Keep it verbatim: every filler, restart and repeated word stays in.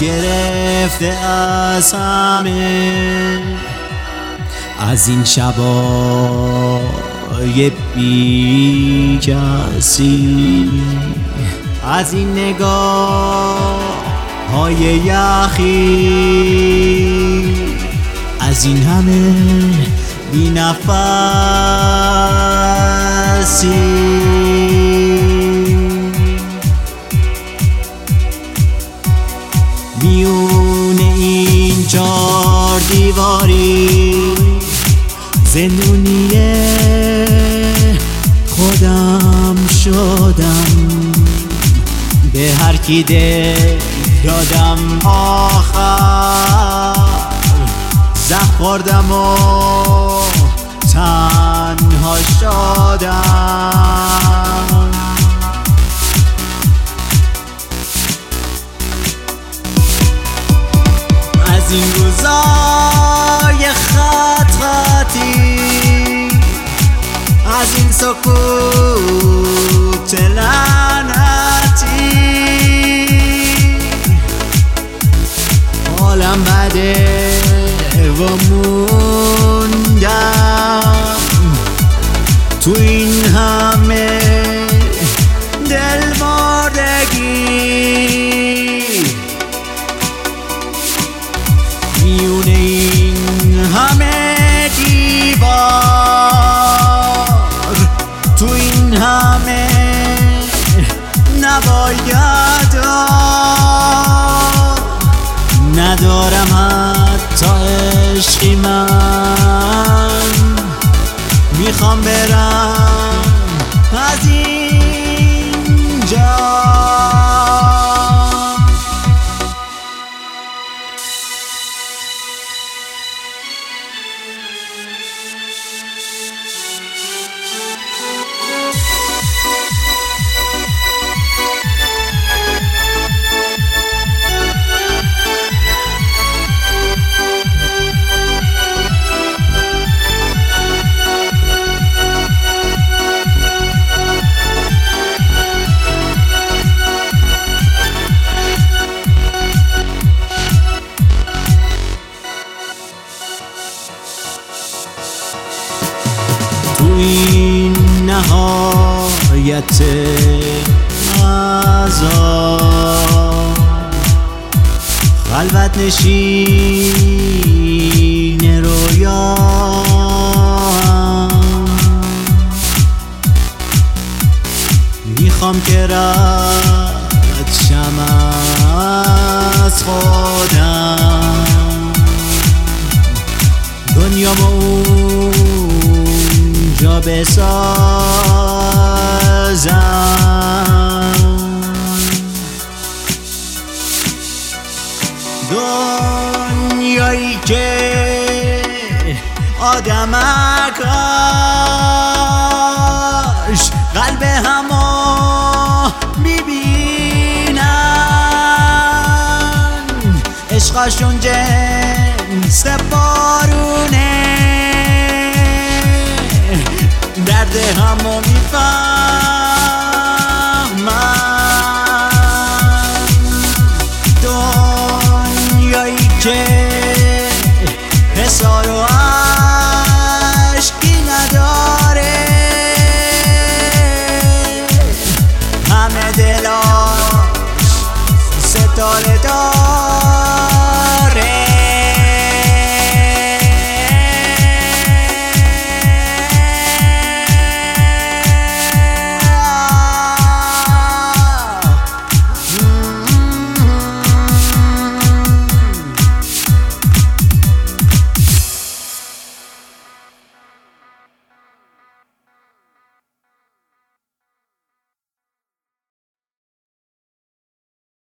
گرفته از همه، از این شبای بی کسی، از این نگاه های یخی، از این همه بی نفسی. میون این چار دیواری زندونی خودم شدم، به هر کی دل دادم آخر زخم خوردم و تنها شدم. از این روزای خط خطی، از این سکوت لعنتی، حالم بده و موندم تو این همه دلمردگی. میون این همه دیوار، تو این همه نباید ندارم حتی عشقی، من میخوام برم از اینجا. تو این نهایت عذاب، خلوت نشین رویام، میخوام که رد شم از خودم، دنیا با اونجا بسازم. دنیایی که آدمکاش قلب همو میبینن، عشقاشون جنس بارونه، درد همو